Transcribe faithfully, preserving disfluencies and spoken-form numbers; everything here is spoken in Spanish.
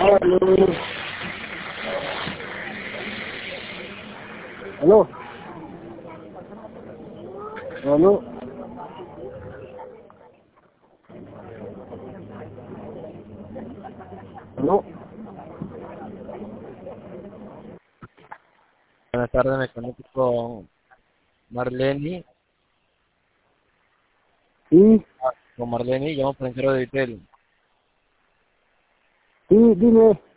Aló. Aló. Aló. Aló. Buenas tardes, me conecto con Marlene. Sí, Con Marlene, llamo por el centro de Vitel. sí, dime.